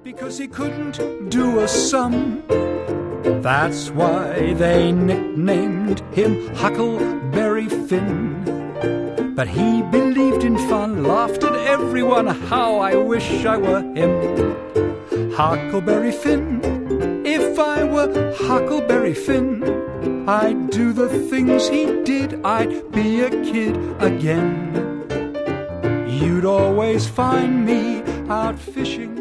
because he couldn't do a sum. That's why they nicknamed him Huckleberry Finn. But he believed in fun, laughed at everyone. How I wish I were him. Huckleberry Finn, if I were Huckleberry Finn, I'd do the things he did, I'd be a kid again. You'd always find me out fishing